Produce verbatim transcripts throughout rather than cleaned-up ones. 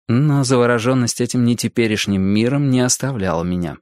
Но завороженность этим нетеперешним миром не оставляла меня.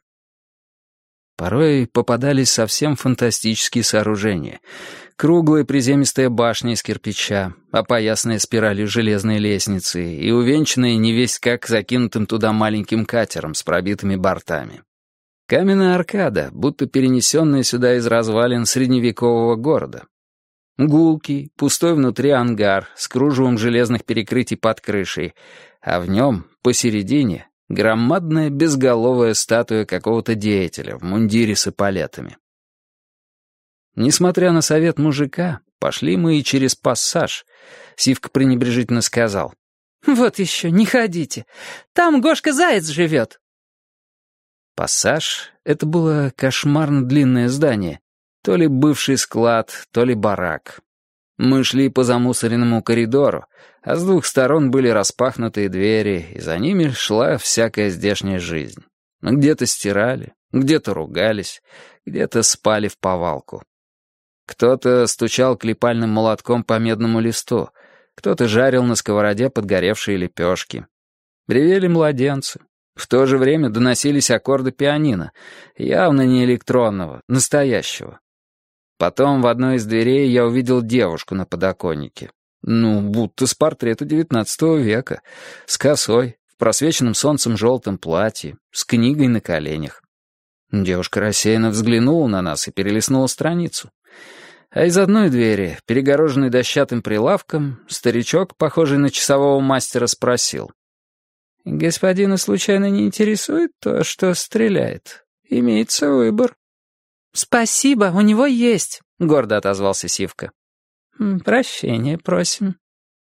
Порой попадались совсем фантастические сооружения. Круглая приземистая башня из кирпича, опоясанная спиралью железной лестницы и увенчанная невесть как закинутым туда маленьким катером с пробитыми бортами. Каменная аркада, будто перенесенная сюда из развалин средневекового города. Гулкий, пустой внутри ангар с кружевом железных перекрытий под крышей, а в нем, посередине, громадная безголовая статуя какого-то деятеля в мундире с эполетами. Несмотря на совет мужика, пошли мы и через пассаж. Сивка пренебрежительно сказал: «Вот еще, не ходите. Там Гошка-заяц живет». Пассаж — это было кошмарно длинное здание. То ли бывший склад, то ли барак. Мы шли по замусоренному коридору, а с двух сторон были распахнутые двери, и за ними шла всякая здешняя жизнь. Где-то стирали, где-то ругались, где-то спали вповалку. Кто-то стучал клепальным молотком по медному листу, кто-то жарил на сковороде подгоревшие лепешки. Ревели младенцы. В то же время доносились аккорды пианино, явно не электронного, настоящего. Потом в одной из дверей я увидел девушку на подоконнике. Ну, будто с портрета девятнадцатого века, с косой, в просвеченном солнцем желтом платье, с книгой на коленях. Девушка рассеянно взглянула на нас и перелистнула страницу. А из одной двери, перегороженной дощатым прилавком, старичок, похожий на часового мастера, спросил: «Господина случайно не интересует то, что стреляет? Имеется выбор». «Спасибо, у него есть», — гордо отозвался Сивка. «Прощения просим».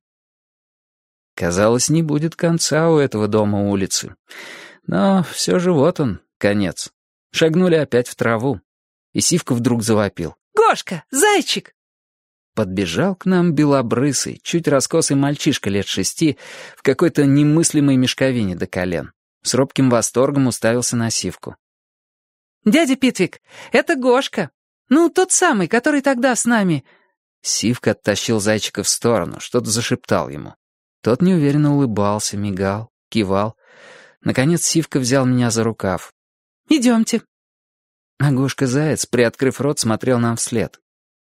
Казалось, не будет конца у этого дома улицы. Но все же вот он, конец. Шагнули опять в траву. И Сивка вдруг завопил: «Гошка, зайчик!» Подбежал к нам белобрысый, чуть раскосый мальчишка лет шести в какой-то немыслимой мешковине до колен. С робким восторгом уставился на Сивку. «Дядя Питвик, это Гошка. Ну, тот самый, который тогда с нами...» Сивка оттащил зайчика в сторону, что-то зашептал ему. Тот неуверенно улыбался, мигал, кивал. Наконец Сивка взял меня за рукав. «Идемте». А Гошка-заяц, приоткрыв рот, смотрел нам вслед.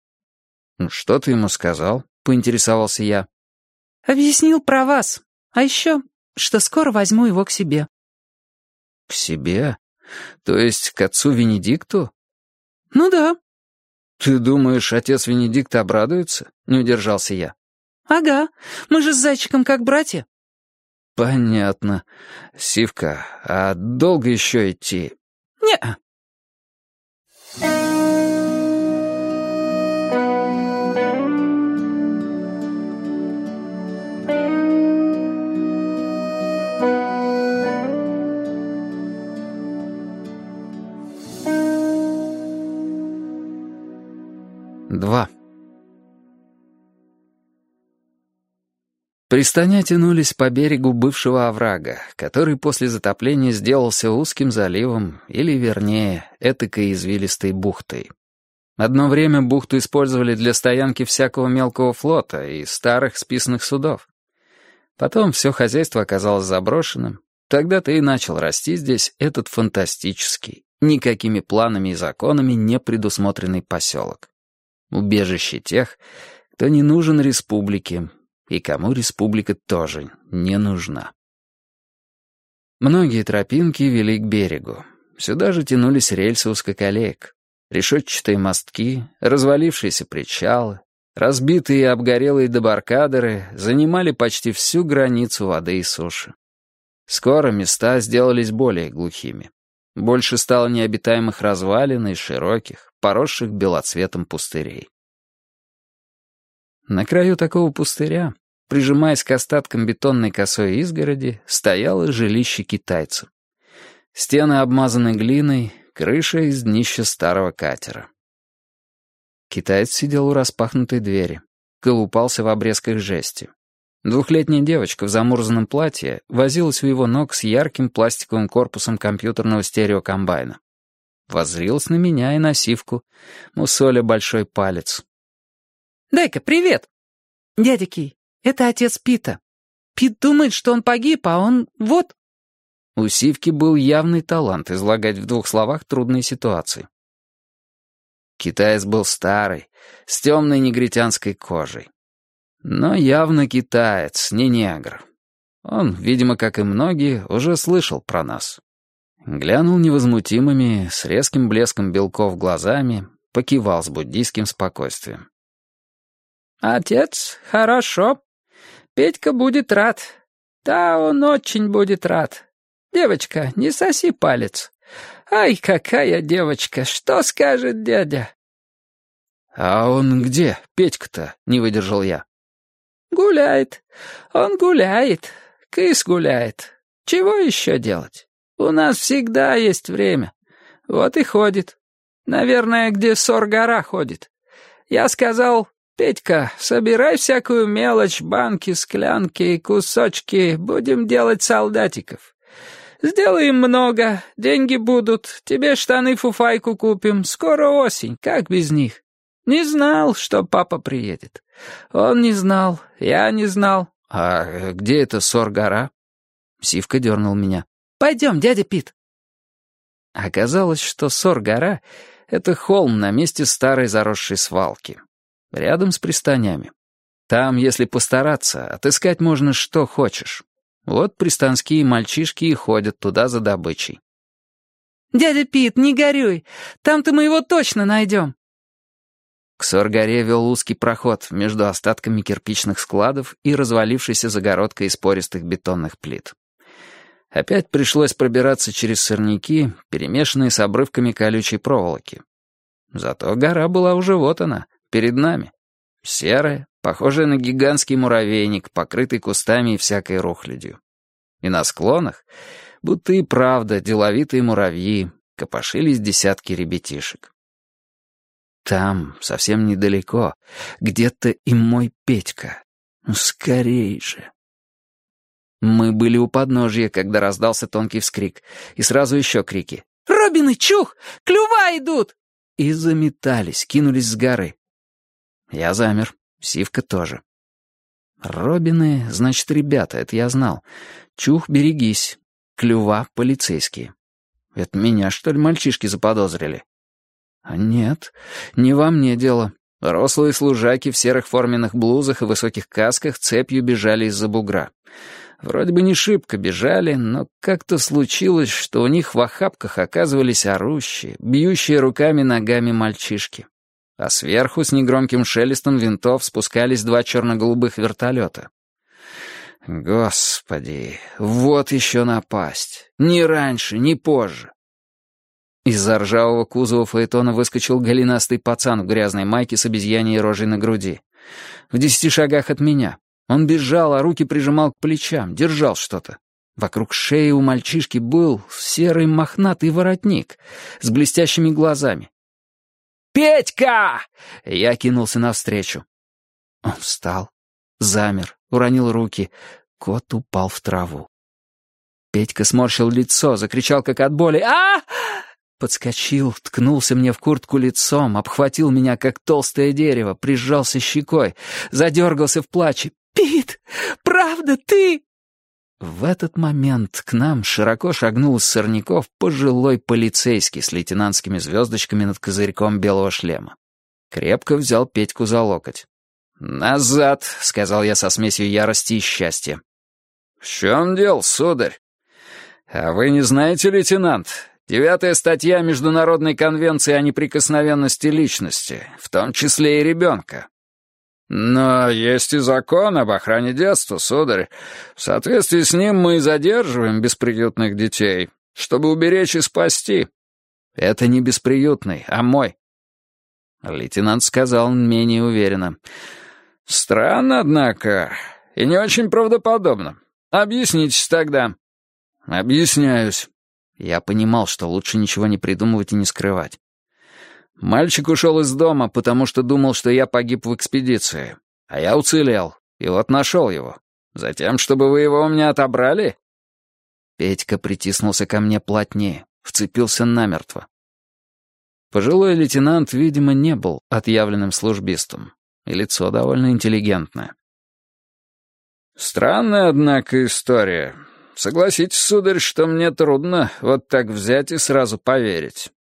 «Что ты ему сказал?» — поинтересовался я. «Объяснил про вас. А еще, что скоро возьму его к себе». «К себе? То есть к отцу Венедикту?» «Ну да». «Ты думаешь, отец Венедикт обрадуется?» — не удержался я. «Ага, мы же с зайчиком как братья». «Понятно. Сивка, а долго еще идти?» «Не-а». Два. Пристани тянулись по берегу бывшего оврага, который после затопления сделался узким заливом, или, вернее, этакой извилистой бухтой. Одно время бухту использовали для стоянки всякого мелкого флота и старых списанных судов. Потом все хозяйство оказалось заброшенным. Тогда-то и начал расти здесь этот фантастический, никакими планами и законами не предусмотренный поселок. Убежище тех, кто не нужен республике, и кому республика тоже не нужна. Многие тропинки вели к берегу. Сюда же тянулись рельсы узкоколеек, решетчатые мостки, развалившиеся причалы, разбитые и обгорелые дебаркадеры занимали почти всю границу воды и суши. Скоро места сделались более глухими. Больше стало необитаемых развалин и широких, поросших белоцветом пустырей. На краю такого пустыря, прижимаясь к остаткам бетонной косой изгороди, стояло жилище китайца. Стены обмазаны глиной, крыша из днища старого катера. Китаец сидел у распахнутой двери, колупался в обрезках жести. Двухлетняя девочка в замурзанном платье возилась у его ног с ярким пластиковым корпусом компьютерного стереокомбайна. Воззрилась на меня и на Сивку, мусоля большой палец. «Дай-ка привет!» «Дядя Кий, это отец Пита». Пит думает, что он погиб, а он вот...» У Сивки был явный талант излагать в двух словах трудные ситуации. Китаец был старый, с темной негритянской кожей. Но явно китаец, не негр. Он, видимо, как и многие, уже слышал про нас. Глянул невозмутимыми, с резким блеском белков глазами, покивал с буддийским спокойствием. «Отец, хорошо. Петька будет рад. Да, он очень будет рад. Девочка, не соси палец. Ай, какая девочка, что скажет дядя?» «А он где, Петька-то?» — не выдержал я. «Гуляет. Он гуляет. Кыс гуляет. Чего еще делать? У нас всегда есть время. Вот и ходит. Наверное, где Сор-гора ходит. Я сказал: Петька, собирай всякую мелочь, банки, склянки, кусочки, будем делать солдатиков. Сделаем много, деньги будут, тебе штаны-фуфайку купим, скоро осень, как без них? Не знал, что папа приедет. Он не знал, я не знал». «А где это Сор-гора?» Сивка дернул меня. «Пойдем, дядя Пит». Оказалось, что Сор-гора — это холм на месте старой заросшей свалки, рядом с пристанями. Там, если постараться, отыскать можно что хочешь. Вот пристанские мальчишки и ходят туда за добычей. «Дядя Пит, не горюй, там-то мы его точно найдем». К Сор-горе вел узкий проход между остатками кирпичных складов и развалившейся загородкой из пористых бетонных плит. Опять пришлось пробираться через сорняки, перемешанные с обрывками колючей проволоки. Зато гора была уже вот она, перед нами. Серая, похожая на гигантский муравейник, покрытый кустами и всякой рухлядью. И на склонах, будто и правда деловитые муравьи, копошились десятки ребятишек. Там, совсем недалеко, где-то и мой Петька. Ну, скорей же. Мы были у подножья, когда раздался тонкий вскрик, и сразу еще крики. «Робины, чух! Клюва идут!» И заметались, кинулись с горы. Я замер, Сивка тоже. Робины, значит, ребята, это я знал. Чух, берегись. Клюва, полицейские. Это меня, что ли, мальчишки заподозрили? А нет, не во мне дело. Рослые служаки в серых форменных блузах и высоких касках цепью бежали из-за бугра. Вроде бы не шибко бежали, но как-то случилось, что у них в охапках оказывались орущие, бьющие руками-ногами мальчишки. А сверху с негромким шелестом винтов спускались два черно-голубых вертолета. Господи, вот еще напасть. Ни раньше, ни позже. Из-за ржавого кузова фаэтона выскочил голенастый пацан в грязной майке с обезьяньей рожей на груди. В десяти шагах от меня. Он бежал, а руки прижимал к плечам, держал что-то. Вокруг шеи у мальчишки был серый мохнатый воротник с блестящими глазами. «Петька!» Я кинулся навстречу. Он встал, замер, уронил руки. Кот упал в траву. Петька сморщил лицо, закричал как от боли. «А!» Подскочил, ткнулся мне в куртку лицом, обхватил меня как толстое дерево, прижался щекой, задергался в плаче. «Пит, правда ты?» В этот момент к нам широко шагнул из сорняков пожилой полицейский с лейтенантскими звездочками над козырьком белого шлема. Крепко взял Петьку за локоть. «Назад!» — сказал я со смесью ярости и счастья. «В чем дело, сударь?» «А вы не знаете, лейтенант, девятая статья Международной конвенции о неприкосновенности личности, в том числе и ребенка». «Но есть и закон об охране детства, сударь. В соответствии с ним мы и задерживаем бесприютных детей, чтобы уберечь и спасти». «Это не бесприютный, а мой». Лейтенант сказал менее уверенно. «Странно, однако, и не очень правдоподобно. Объяснитесь тогда». «Объясняюсь». Я понимал, что лучше ничего не придумывать и не скрывать. Мальчик ушел из дома, потому что думал, что я погиб в экспедиции. А я уцелел, и вот нашел его. Затем, чтобы вы его у меня отобрали?» Петька притиснулся ко мне плотнее, вцепился намертво. Пожилой лейтенант, видимо, не был отъявленным службистом, и лицо довольно интеллигентное. Странная, однако, история. Согласитесь, сударь, что мне трудно вот так взять и сразу поверить.